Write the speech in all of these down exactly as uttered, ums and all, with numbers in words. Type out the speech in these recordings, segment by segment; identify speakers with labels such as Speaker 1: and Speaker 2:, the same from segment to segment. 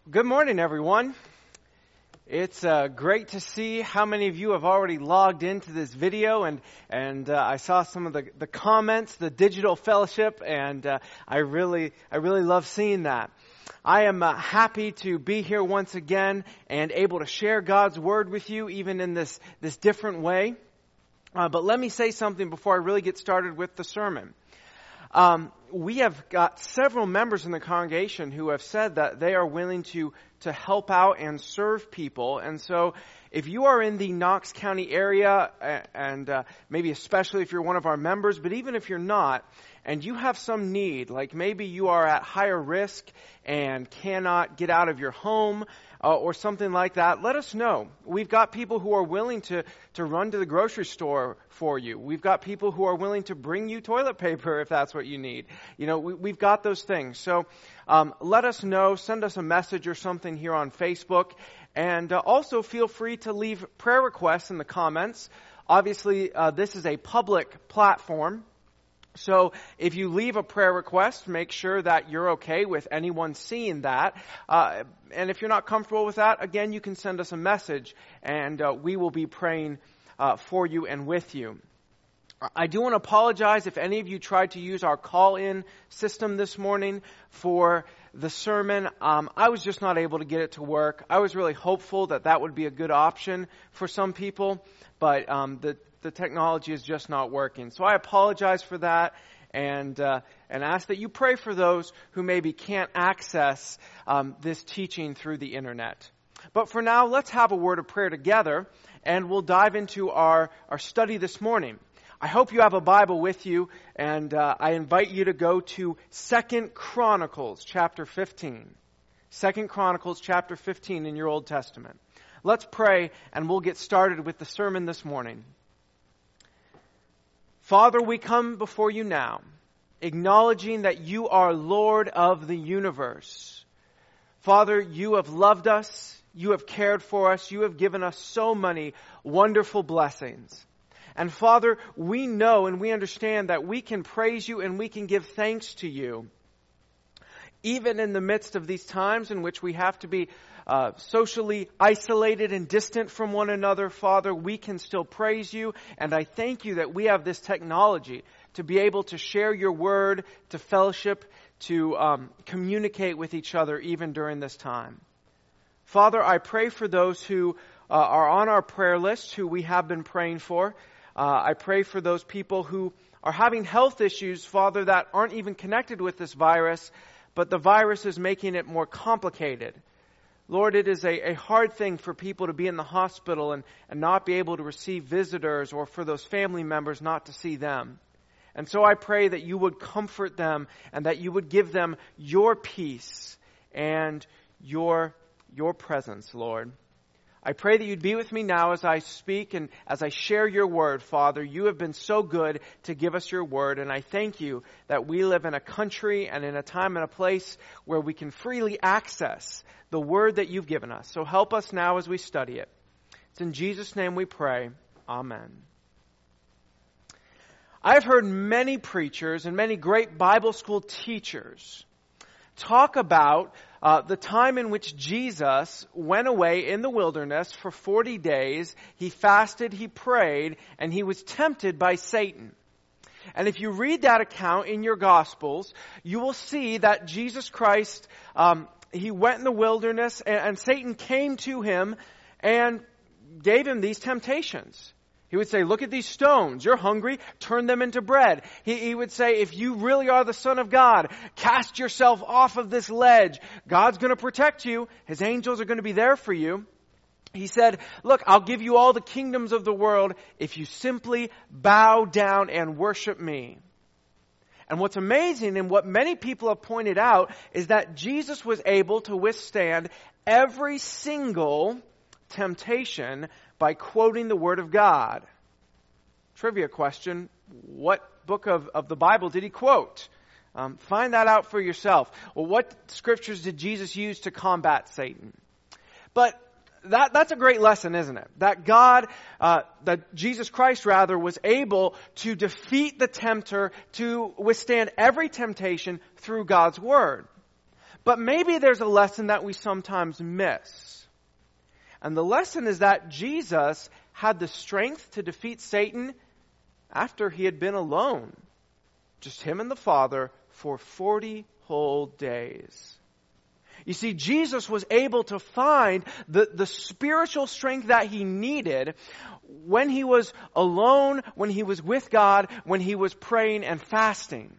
Speaker 1: Good morning, everyone. It's uh, great to see how many of you have already logged into this video, and and uh, I saw some of the, the comments, the digital fellowship, and uh, I really I really love seeing that. I am uh, happy to be here once again and able to share God's Word with you, even in this this different way. Uh, but let me say something before I really get started with the sermon. Um, we have got several members in the congregation who have said that they are willing to, to help out and serve people. And so if you are in the Knox County area, and uh, maybe especially if you're one of our members, but even if you're not, and you have some need, like maybe you are at higher risk and cannot get out of your home uh, or something like that, let us know. We've got people who are willing to, to run to the grocery store for you. We've got people who are willing to bring you toilet paper if that's what you need. You know, we, we've got those things. So um, let us know. Send us a message or something here on Facebook. And uh, also feel free to leave prayer requests in the comments. Obviously, uh, this is a public platform. So if you leave a prayer request, make sure that you're okay with anyone seeing that. Uh, and if you're not comfortable with that, again, you can send us a message, and uh, we will be praying uh, for you and with you. I do want to apologize if any of you tried to use our call-in system this morning for the sermon. Um, I was just not able to get it to work. I was really hopeful that that would be a good option for some people, but um, the the technology is just not working. So I apologize for that, and uh, and ask that you pray for those who maybe can't access um, this teaching through the internet. But for now, let's have a word of prayer together, and we'll dive into our, our study this morning. I hope you have a Bible with you, and uh, I invite you to go to Second Chronicles chapter fifteen. Second Chronicles chapter fifteen in your Old Testament. Let's pray, and we'll get started with the sermon this morning. Father, we come before you now, acknowledging that you are Lord of the universe. Father, you have loved us, you have cared for us, you have given us so many wonderful blessings. And Father, we know and we understand that we can praise you and we can give thanks to you. Even in the midst of these times in which we have to be uh, socially isolated and distant from one another, Father, we can still praise you. And I thank you that we have this technology to be able to share your word, to fellowship, to um, communicate with each other even during this time. Father, I pray for those who uh, are on our prayer list, who we have been praying for. Uh, I pray for those people who are having health issues, Father, that aren't even connected with this virus, but the virus is making it more complicated. Lord, it is a, a hard thing for people to be in the hospital and, and not be able to receive visitors, or for those family members not to see them. And so I pray that you would comfort them and that you would give them your peace and your, your presence, Lord. I pray that you'd be with me now as I speak and as I share your word, Father. You have been so good to give us your word, and I thank you that we live in a country and in a time and a place where we can freely access the word that you've given us. So help us now as we study it. It's in Jesus' name we pray. Amen. I've heard many preachers and many great Bible school teachers talk about uh, the time in which Jesus went away in the wilderness for forty days. He fasted, he prayed, and he was tempted by Satan. And if you read that account in your Gospels, you will see that Jesus Christ, um, he went in the wilderness, and, and Satan came to him and gave him these temptations. He would say, look at these stones. You're hungry. Turn them into bread. He, he would say, if you really are the Son of God, cast yourself off of this ledge. God's going to protect you. His angels are going to be there for you. He said, look, I'll give you all the kingdoms of the world if you simply bow down and worship me. And what's amazing, and what many people have pointed out, is that Jesus was able to withstand every single temptation by quoting the Word of God. Trivia question, what book of, of the Bible did he quote? Um, find that out for yourself. Well, what scriptures did Jesus use to combat Satan? But that that's a great lesson, isn't it? That God, uh, that Jesus Christ rather, was able to defeat the tempter, to withstand every temptation through God's Word. But maybe there's a lesson that we sometimes miss. And the lesson is that Jesus had the strength to defeat Satan after he had been alone, just him and the Father, for forty whole days. You see, Jesus was able to find the, the spiritual strength that he needed when he was alone, when he was with God, when he was praying and fasting.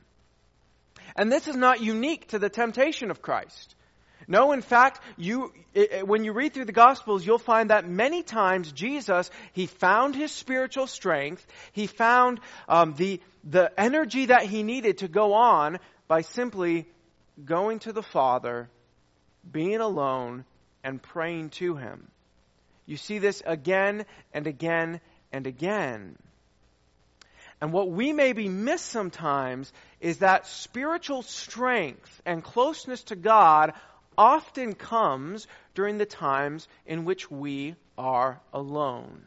Speaker 1: And this is not unique to the temptation of Christ. No, in fact, you when you read through the Gospels, you'll find that many times Jesus, he found his spiritual strength. He found um, the the energy that he needed to go on by simply going to the Father, being alone, and praying to him. You see this again and again and again. And what we maybe miss sometimes is that spiritual strength and closeness to God often comes during the times in which we are alone.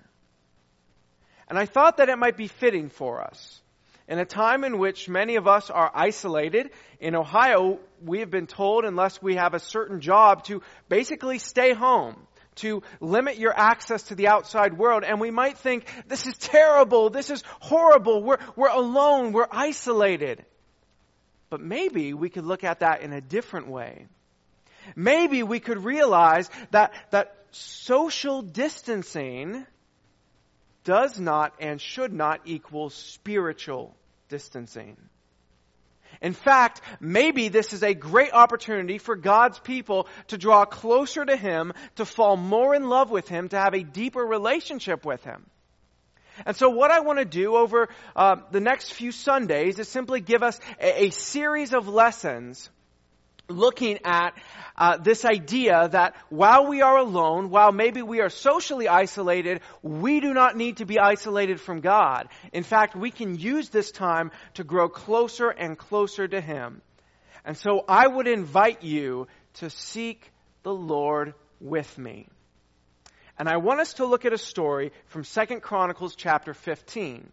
Speaker 1: And I thought that it might be fitting for us. In a time in which many of us are isolated, in Ohio, we have been told, unless we have a certain job, to basically stay home, to limit your access to the outside world. And we might think, this is terrible, this is horrible, we're, we're alone, we're isolated. But maybe we could look at that in a different way. Maybe we could realize that, that social distancing does not and should not equal spiritual distancing. In fact, maybe this is a great opportunity for God's people to draw closer to Him, to fall more in love with Him, to have a deeper relationship with Him. And so what I want to do over uh, the next few Sundays is simply give us a, a series of lessons looking at uh, this idea that while we are alone, while maybe we are socially isolated, we do not need to be isolated from God. In fact, we can use this time to grow closer and closer to Him. And so I would invite you to seek the Lord with me. And I want us to look at a story from Second Chronicles chapter fifteen,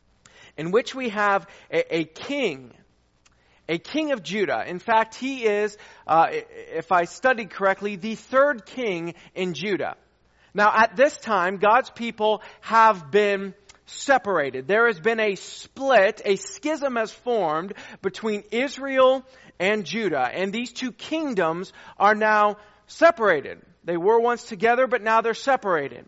Speaker 1: in which we have a, a king, a king of Judah. In fact, he is, uh, if I studied correctly, the third king in Judah. Now, at this time, God's people have been separated. There has been a split, a schism has formed between Israel and Judah. And these two kingdoms are now separated. They were once together, but now they're separated.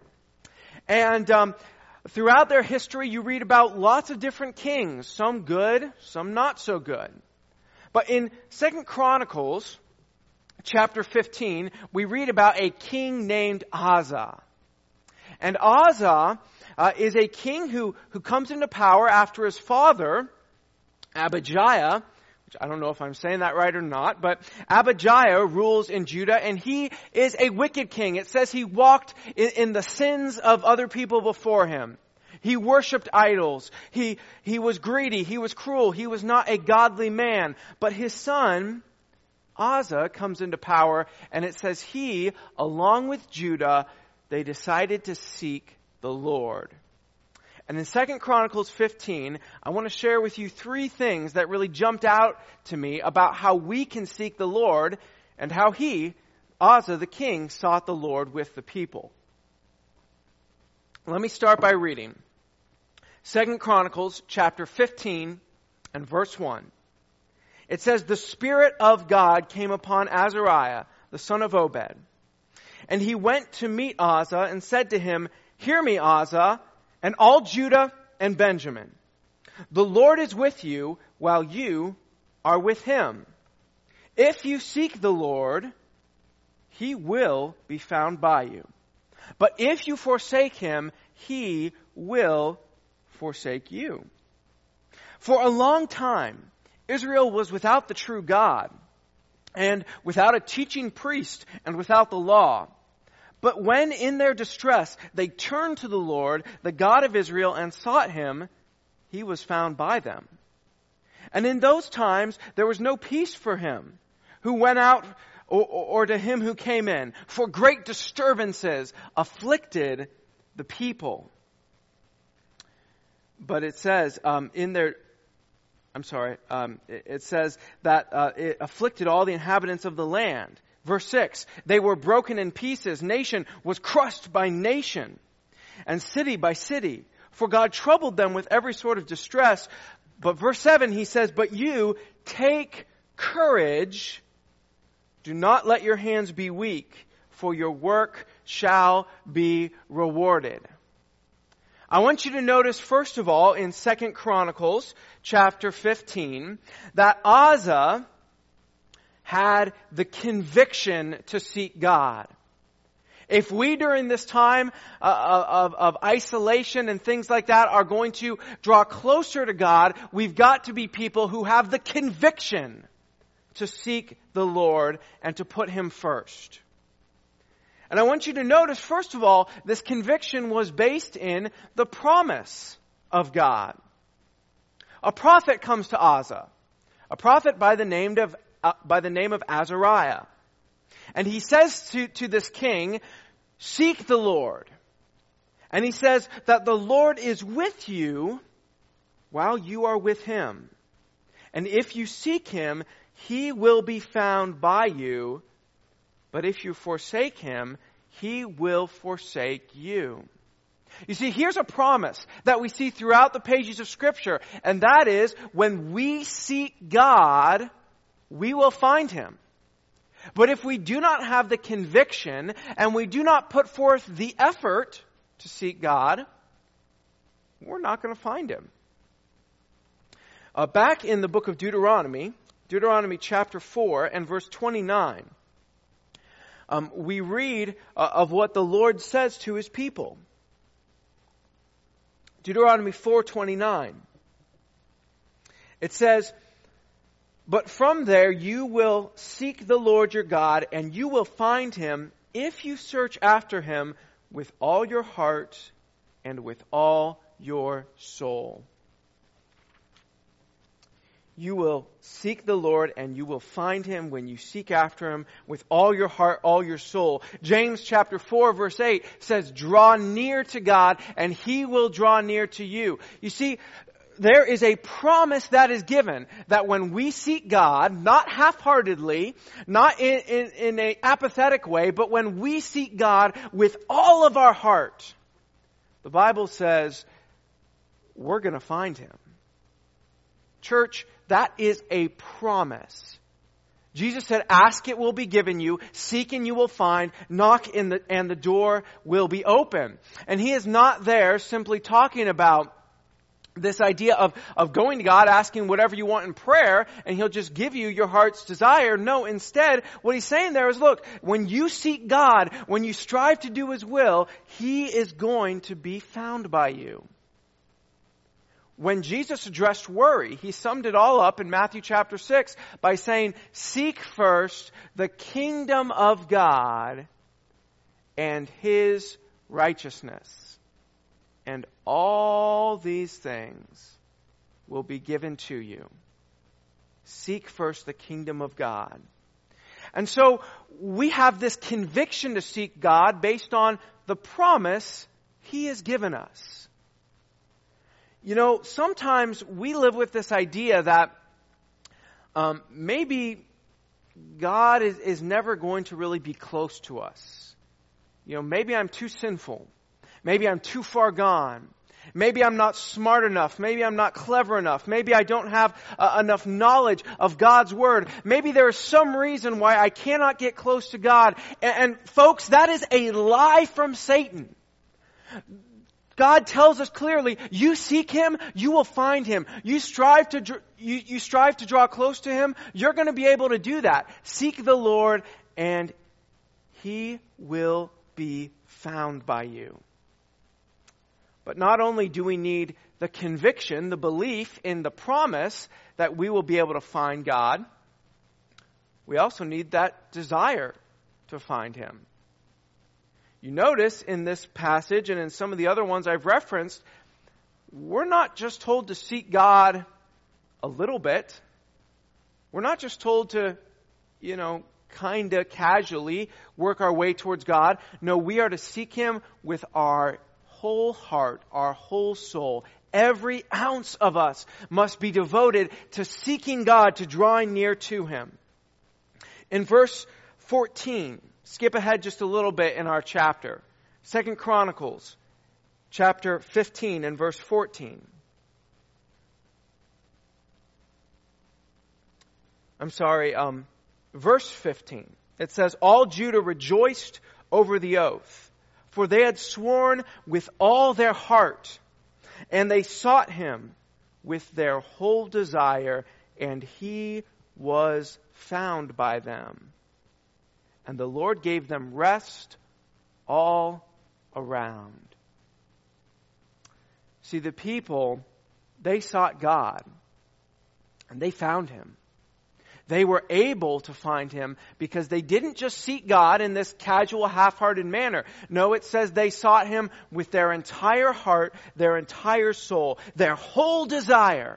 Speaker 1: And um, throughout their history, you read about lots of different kings, some good, some not so good. But in Second Chronicles chapter fifteen, we read about a king named Asa. And Asa uh, is a king who, who comes into power after his father, Abijah, which I don't know if I'm saying that right or not, but Abijah rules in Judah, and he is a wicked king. It says he walked in, in the sins of other people before him. He worshipped idols. He, he was greedy. He was cruel. He was not a godly man. But his son, Asa, comes into power, and it says he, along with Judah, they decided to seek the Lord. And in Second Chronicles fifteen, I want to share with you three things that really jumped out to me about how we can seek the Lord and how he, Asa the king, sought the Lord with the people. Let me start by reading Second Chronicles chapter fifteen and verse one. It says, "The Spirit of God came upon Azariah, the son of Obed. And he went to meet Asa and said to him, 'Hear me, Asa, and all Judah and Benjamin. The Lord is with you while you are with him. If you seek the Lord, he will be found by you. But if you forsake him, he will forsake you.' For a long time, Israel was without the true God, and without a teaching priest, and without the law. But when in their distress they turned to the Lord, the God of Israel, and sought him, he was found by them. And in those times there was no peace for him who went out, or, or to him who came in, for great disturbances afflicted the people." But it says, um, in their I'm sorry, um, it, it says that uh, it afflicted all the inhabitants of the land. Verse six, they were broken in pieces. Nation was crushed by nation, and city by city. For God troubled them with every sort of distress. But verse seven, he says, but you take courage. Do not let your hands be weak, for your work shall be rewarded. I want you to notice, first of all, in Second Chronicles chapter fifteen, that Asa had the conviction to seek God. If we during this time uh, of, of isolation and things like that are going to draw closer to God, we've got to be people who have the conviction to seek the Lord and to put Him first. And I want you to notice, first of all, this conviction was based in the promise of God. A prophet comes to Asa, a prophet by the name of, uh, by the name of Azariah. And he says to, to this king, seek the Lord. And he says that the Lord is with you while you are with Him. And if you seek Him, He will be found by you. But if you forsake Him, He will forsake you. You see, here's a promise that we see throughout the pages of Scripture. And that is, when we seek God, we will find Him. But if we do not have the conviction and we do not put forth the effort to seek God, we're not going to find Him. Uh, back in the book of Deuteronomy, Deuteronomy chapter four and verse twenty-nine, um, we read uh, of what the Lord says to His people. Deuteronomy four twenty-nine. It says, but from there you will seek the Lord your God, and you will find Him if you search after Him with all your heart and with all your soul. You will seek the Lord and you will find Him when you seek after Him with all your heart, all your soul. James chapter four verse eight says, draw near to God and He will draw near to you. You see, there is a promise that is given that when we seek God, not half-heartedly, not in, in, in an apathetic way, but when we seek God with all of our heart, the Bible says we're going to find Him. Church, that is a promise. Jesus said, ask, it will be given you. Seek, and you will find. Knock, in the, and the door will be open. And He is not there simply talking about this idea of, of going to God, asking whatever you want in prayer, and He'll just give you your heart's desire. No, instead, what He's saying there is, look, when you seek God, when you strive to do His will, He is going to be found by you. When Jesus addressed worry, He summed it all up in Matthew chapter six by saying, seek first the kingdom of God and His righteousness, and all these things will be given to you. Seek first the kingdom of God. And so we have this conviction to seek God based on the promise He has given us. You know, sometimes we live with this idea that um, maybe God is, is never going to really be close to us. You know, maybe I'm too sinful. Maybe I'm too far gone. Maybe I'm not smart enough. Maybe I'm not clever enough. Maybe I don't have uh, enough knowledge of God's Word. Maybe there is some reason why I cannot get close to God. And, and folks, that is a lie from Satan. God tells us clearly, you seek Him, you will find Him. You strive to you, you strive to draw close to Him, you're going to be able to do that. Seek the Lord and He will be found by you. But not only do we need the conviction, the belief in the promise that we will be able to find God, we also need that desire to find Him. You notice in this passage and in some of the other ones I've referenced, we're not just told to seek God a little bit. We're not just told to, you know, kind of casually work our way towards God. No, we are to seek Him with our whole heart, our whole soul, Every ounce of us must be devoted to seeking God, to drawing near to Him. In verse fourteen, skip ahead just a little bit in our chapter. Second Chronicles, chapter fifteen and verse fourteen. I'm sorry, um, verse fifteen. It says, all Judah rejoiced over the oath, for they had sworn with all their heart, and they sought Him with their whole desire, and He was found by them. And the Lord gave them rest all around. See, the people, they sought God, and they found Him. They were able to find Him because they didn't just seek God in this casual, half-hearted manner. No, it says they sought Him with their entire heart, their entire soul, their whole desire.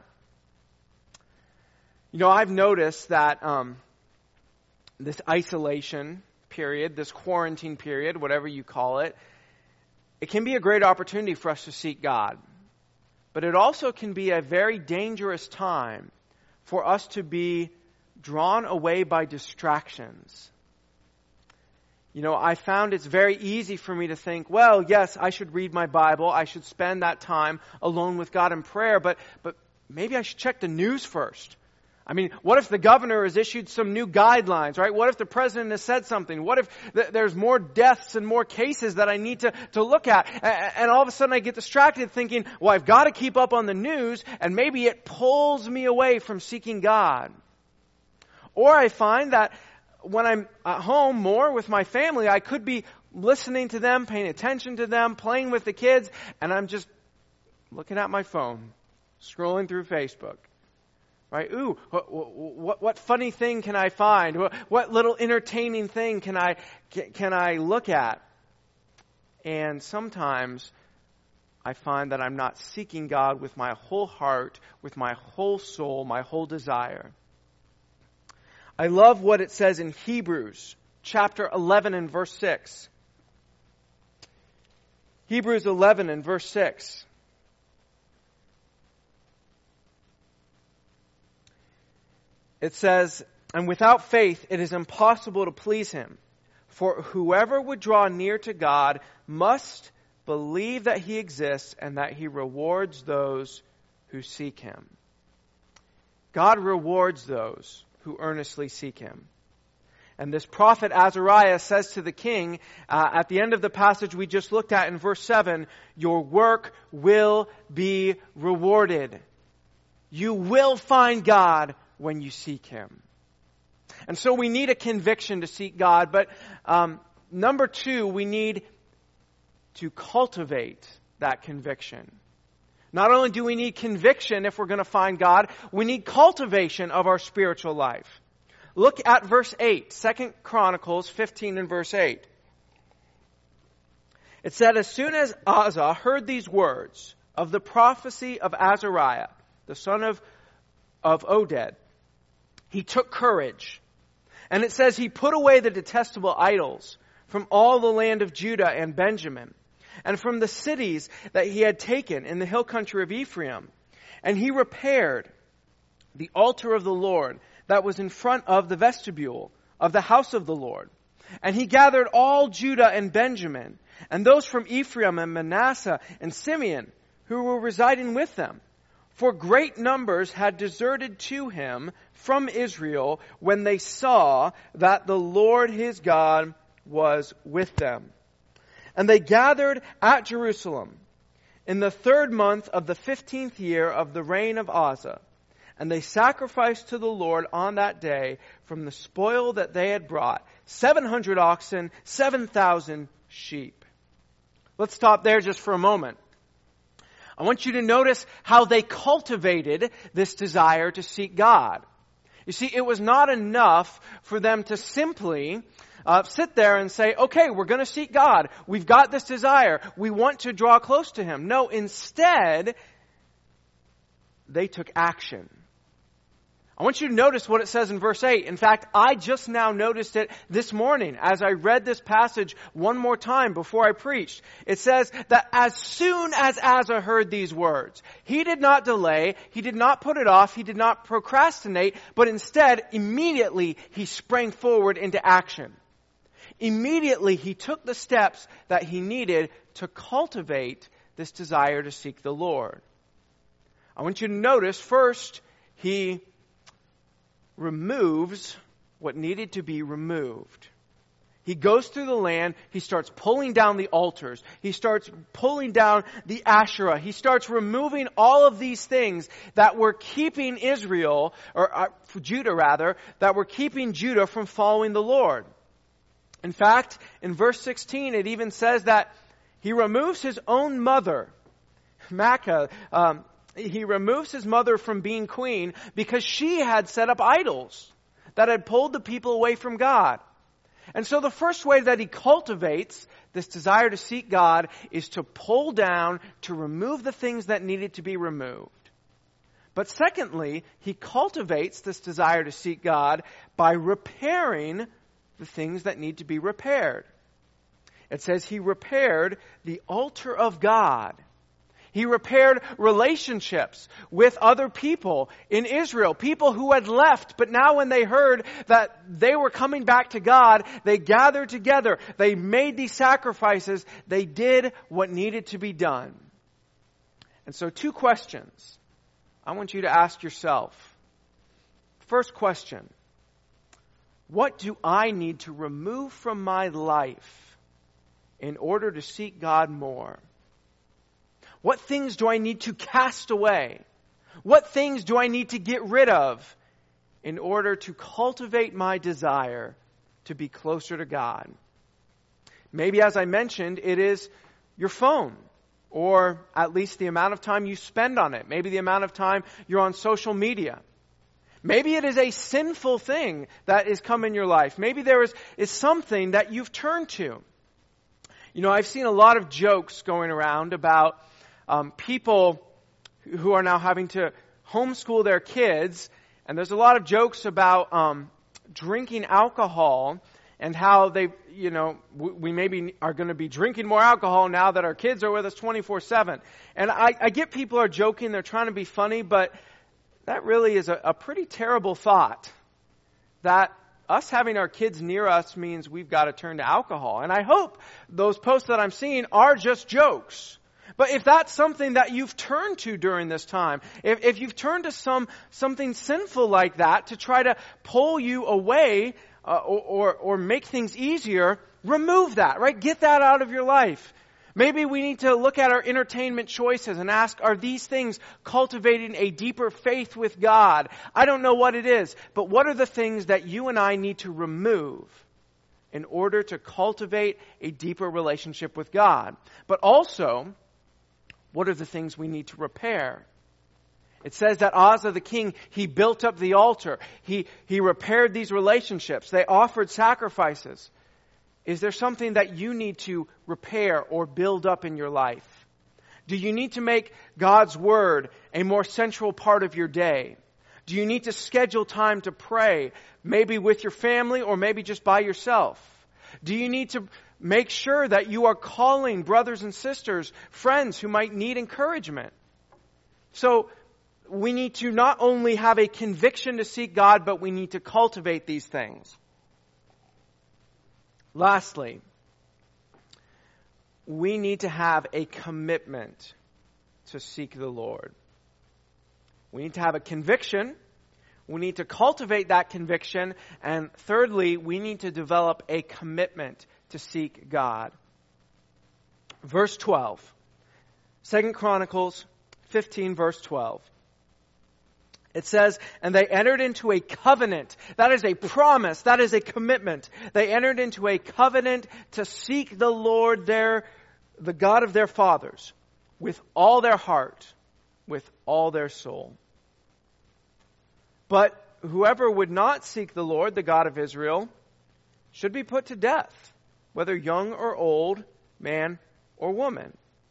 Speaker 1: You know, I've noticed that um, this isolation period, this quarantine period, whatever you call it, it can be a great opportunity for us to seek God. But it also can be a very dangerous time for us to be drawn away by distractions. You know, I found it's very easy for me to think, well, yes, I should read my Bible. I should spend that time alone with God in prayer, but but maybe I should check the news first. I mean, what if the governor has issued some new guidelines, right? What if the president has said something? What if th- there's more deaths and more cases that I need to, to look at? A- and all of a sudden I get distracted thinking, well, I've got to keep up on the news, and maybe it pulls me away from seeking God. Or I find that when I'm at home more with my family, I could be listening to them, paying attention to them, playing with the kids, and I'm just looking at my phone, scrolling through Facebook. Right? Ooh, what, what, what funny thing can I find? What, what little entertaining thing can I can I look at? And sometimes I find that I'm not seeking God with my whole heart, with my whole soul, my whole desire. I love what it says in Hebrews chapter eleven and verse six. Hebrews eleven and verse six. It says, and without faith it is impossible to please Him. For whoever would draw near to God must believe that He exists and that He rewards those who seek Him. God rewards those who earnestly seek Him. And this prophet Azariah says to the king, uh, at the end of the passage we just looked at in verse seven, your work will be rewarded. You will find God when you seek Him. And so we need a conviction to seek God, but um, number two, we need to cultivate that conviction. Not only do we need conviction if we're going to find God, we need cultivation of our spiritual life. Look at verse eight, Second Chronicles fifteen and verse eight. It said, as soon as Asa heard these words of the prophecy of Azariah, the son of, of Oded, he took courage. And it says he put away the detestable idols from all the land of Judah and Benjamin, and from the cities that he had taken in the hill country of Ephraim. And he repaired the altar of the Lord that was in front of the vestibule of the house of the Lord. And he gathered all Judah and Benjamin, and those from Ephraim and Manasseh and Simeon, who were residing with them. For great numbers had deserted to him from Israel when they saw that the Lord his God was with them. And they gathered at Jerusalem in the third month of the fifteenth year of the reign of Asa. And they sacrificed to the Lord on that day from the spoil that they had brought, seven hundred oxen, seven thousand sheep. Let's stop there just for a moment. I want you to notice how they cultivated this desire to seek God. You see, it was not enough for them to simply uh, sit there and say, okay, we're going to seek God. We've got this desire. We want to draw close to Him. No, instead, they took action. I want you to notice what it says in verse eight. In fact, I just now noticed it this morning as I read this passage one more time before I preached. It says that as soon as Asa heard these words, he did not delay, he did not put it off, he did not procrastinate, but instead, immediately, he sprang forward into action. Immediately, he took the steps that he needed to cultivate this desire to seek the Lord. I want you to notice, first, he removes what needed to be removed. He goes through the land, he starts pulling down the altars, he starts pulling down the Asherah, he starts removing all of these things that were keeping Israel, or uh, Judah rather, that were keeping Judah from following the Lord. In fact, in verse sixteen, it even says that he removes his own mother, Maacah, um, he removes his mother from being queen because she had set up idols that had pulled the people away from God. And so the first way that he cultivates this desire to seek God is to pull down, to remove the things that needed to be removed. But secondly, he cultivates this desire to seek God by repairing the things that need to be repaired. It says he repaired the altar of God. He repaired relationships with other people in Israel, people who had left, but now when they heard that they were coming back to God, they gathered together, they made these sacrifices, they did what needed to be done. And so two questions I want you to ask yourself. First question, what do I need to remove from my life in order to seek God more? What things do I need to cast away? What things do I need to get rid of in order to cultivate my desire to be closer to God? Maybe, as I mentioned, it is your phone, or at least the amount of time you spend on it. Maybe the amount of time you're on social media. Maybe it is a sinful thing that has come in your life. Maybe there is, is something that you've turned to. You know, I've seen a lot of jokes going around about Um, people who are now having to homeschool their kids, and there's a lot of jokes about um, drinking alcohol and how they, you know, w- we maybe are going to be drinking more alcohol now that our kids are with us twenty-four seven. And I, I get people are joking, they're trying to be funny, but that really is a, a pretty terrible thought. That us having our kids near us means we've got to turn to alcohol. And I hope those posts that I'm seeing are just jokes. But if that's something that you've turned to during this time, if, if you've turned to some something sinful like that to try to pull you away uh, or, or, or make things easier, remove that, right? Get that out of your life. Maybe we need to look at our entertainment choices and ask, are these things cultivating a deeper faith with God? I don't know what it is, but what are the things that you and I need to remove in order to cultivate a deeper relationship with God? But also, what are the things we need to repair? It says that Asa the king, he built up the altar. He, he repaired these relationships. They offered sacrifices. Is there something that you need to repair or build up in your life? Do you need to make God's word a more central part of your day? Do you need to schedule time to pray, maybe with your family or maybe just by yourself? Do you need to make sure that you are calling brothers and sisters, friends who might need encouragement? So we need to not only have a conviction to seek God, but we need to cultivate these things. Lastly, we need to have a commitment to seek the Lord. We need to have a conviction. We need to cultivate that conviction. And thirdly, we need to develop a commitment to seek God. Verse twelve. Second Chronicles fifteen, verse twelve. It says, and they entered into a covenant. That is a promise. That is a commitment. They entered into a covenant to seek the Lord, their, the God of their fathers, with all their heart, with all their soul. But whoever would not seek the Lord, the God of Israel, should be put to death, whether young or old, man or woman.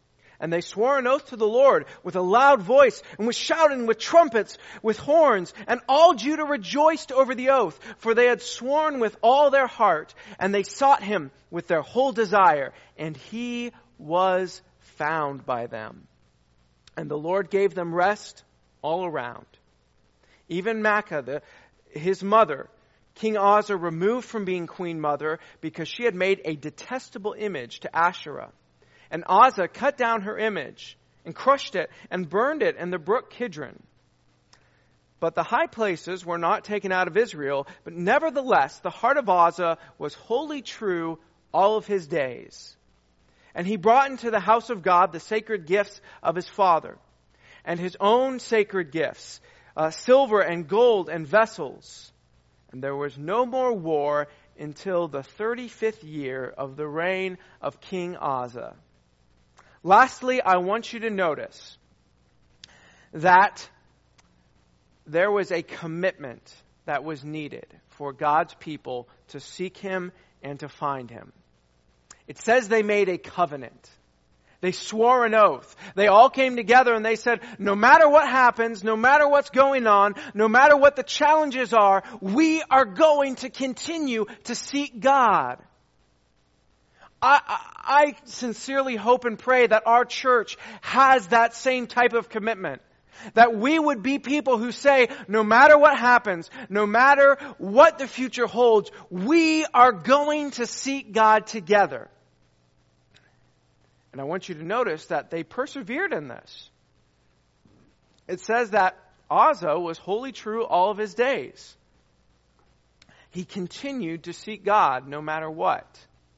Speaker 1: And they swore an oath to the Lord with a loud voice, and with shouting, with trumpets, with horns. And all Judah rejoiced over the oath, for they had sworn with all their heart, and they sought him with their whole desire. And he was found by them. And the Lord gave them rest all around. Even Maacah, the, his mother, King Asa removed from being queen mother because she had made a detestable image to Asherah. And Asa cut down her image and crushed it and burned it in the brook Kidron. But the high places were not taken out of Israel, but nevertheless the heart of Asa was wholly true all of his days. And he brought into the house of God the sacred gifts of his father, and his own sacred gifts, uh, silver and gold and vessels. And there was no more war until the thirty-fifth year of the reign of King Asa. Lastly, I want you to notice that there was a commitment that was needed for God's people to seek him and to find him. It says they made a covenant. They swore an oath. They all came together and they said, no matter what happens, no matter what's going on, no matter what the challenges are, we are going to continue to seek God. I, I, I sincerely hope and pray that our church has that same type of commitment. That we would be people who say, no matter what happens, no matter what the future holds, we are going to seek God together. And I want you to notice that they persevered in this. It says that Asa was wholly true all of his days. He continued to seek God no matter what.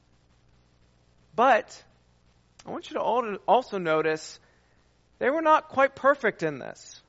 Speaker 1: But I want you to also notice they were not quite perfect in this.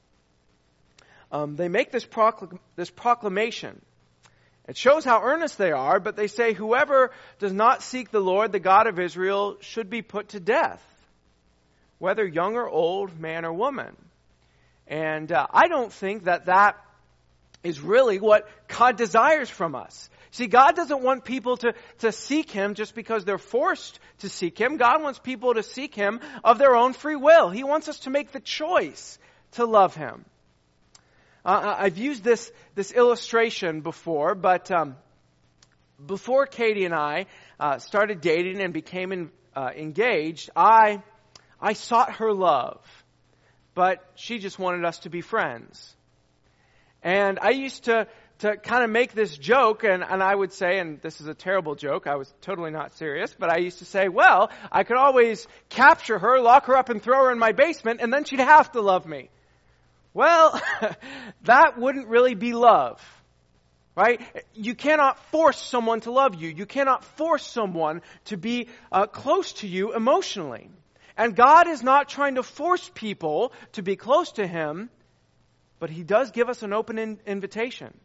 Speaker 1: Um, they make this, procl- this proclamation. It shows how earnest they are, but they say, whoever does not seek the Lord, the God of Israel, should be put to death, whether young or old, man or woman. And uh, I don't think that that is really what God desires from us. See, God doesn't want people to, to seek him just because they're forced to seek him. God wants people to seek him of their own free will. He wants us to make the choice to love him. Uh, I've used this, this illustration before, but um, before Katie and I uh, started dating and became in, uh, engaged, I, I sought her love, but she just wanted us to be friends. And I used to to kind of make this joke, and, and I would say, and this is a terrible joke, I was totally not serious, but I used to say, well, I could always capture her, lock her up, and throw her in my basement, and then she'd have to love me. Well, that wouldn't really be love, right? You cannot force someone to love you. You cannot force someone to be uh, close to you emotionally. And God is not trying to force people to be close to him, but he does give us an open in- invitation.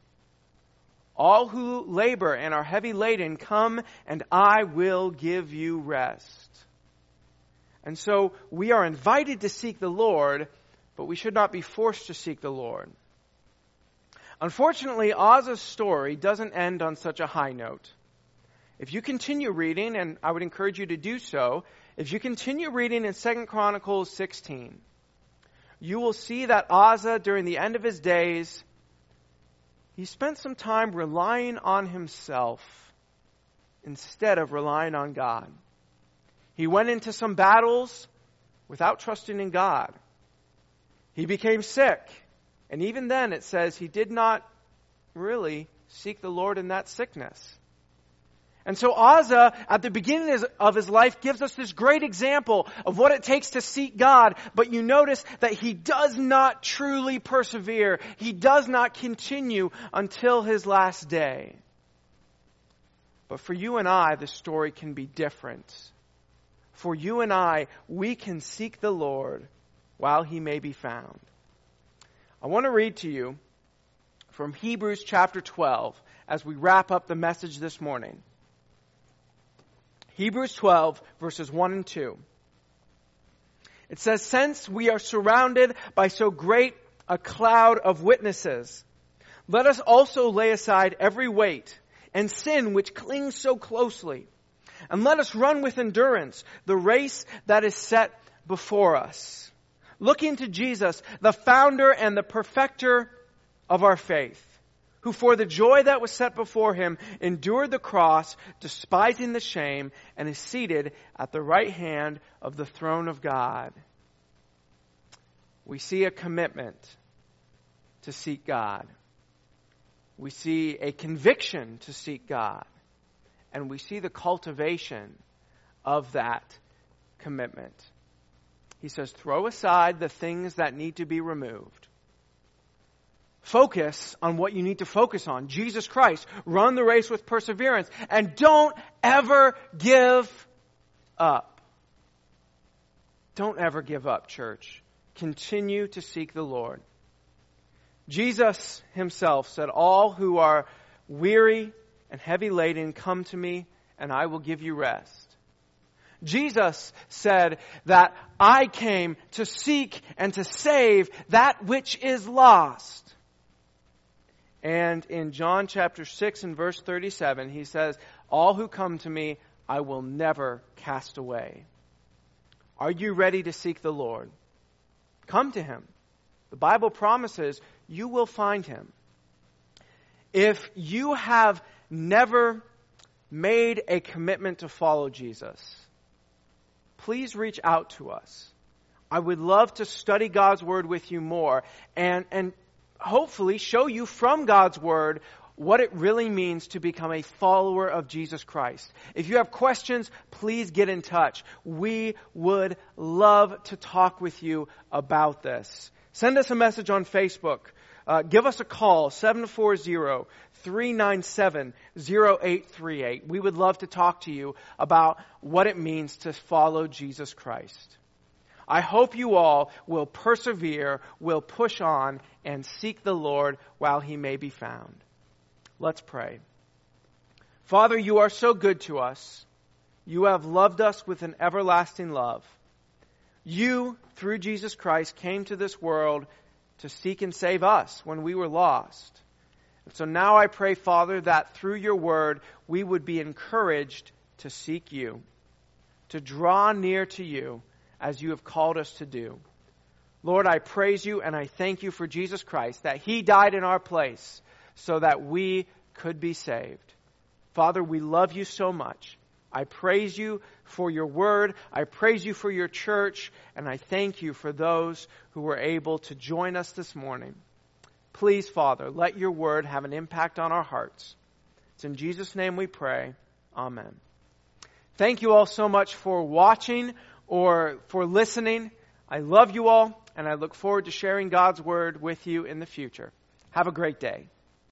Speaker 1: All who labor and are heavy laden, come and I will give you rest. And so we are invited to seek the Lord, but we should not be forced to seek the Lord. Unfortunately, Asa's story doesn't end on such a high note. If you continue reading, and I would encourage you to do so, if you continue reading in Second Chronicles sixteen, you will see that Asa, during the end of his days, he spent some time relying on himself instead of relying on God. He went into some battles without trusting in God. He became sick. And even then it says he did not really seek the Lord in that sickness. And so Asa, at the beginning of his life, gives us this great example of what it takes to seek God. But you notice that he does not truly persevere. He does not continue until his last day. But for you and I, the story can be different. For you and I, we can seek the Lord while he may be found. I want to read to you from Hebrews chapter twelve as we wrap up the message this morning. Hebrews twelve, verses one and two. It says, since we are surrounded by so great a cloud of witnesses, let us also lay aside every weight and sin which clings so closely. And let us run with endurance the race that is set before us. Looking to Jesus, the founder and the perfecter of our faith, who for the joy that was set before him endured the cross, despising the shame, and is seated at the right hand of the throne of God. We see a commitment to seek God. We see a conviction to seek God. And we see the cultivation of that commitment. He says, throw aside the things that need to be removed. Focus on what you need to focus on. Jesus Christ. Run the race with perseverance. And don't ever give up. Don't ever give up, church. Continue to seek the Lord. Jesus himself said, all who are weary and heavy laden, come to me and I will give you rest. Jesus said that I came to seek and to save that which is lost. And in John chapter six and verse thirty-seven, he says, all who come to me, I will never cast away. Are you ready to seek the Lord? Come to him. The Bible promises you will find him. If you have never made a commitment to follow Jesus, please reach out to us. I would love to study God's Word with you more and, and hopefully show you from God's Word what it really means to become a follower of Jesus Christ. If you have questions, please get in touch. We would love to talk with you about this. Send us a message on Facebook. Uh, give us a call, seven four zero, three nine seven, zero eight three eight. We would love to talk to you about what it means to follow Jesus Christ. I hope you all will persevere, will push on, and seek the Lord while he may be found. Let's pray. Father, you are so good to us. You have loved us with an everlasting love. You, through Jesus Christ, came to this world to seek and save us when we were lost. And so now I pray, Father, that through your word, we would be encouraged to seek you, to draw near to you as you have called us to do. Lord, I praise you and I thank you for Jesus Christ, that he died in our place so that we could be saved. Father, we love you so much. I praise you for your word. I praise you for your church. And I thank you for those who were able to join us this morning. Please, Father, let your word have an impact on our hearts. It's in Jesus' name we pray. Amen. Thank you all so much for watching or for listening. I love you all, and I look forward to sharing God's word with you in the future. Have a great day.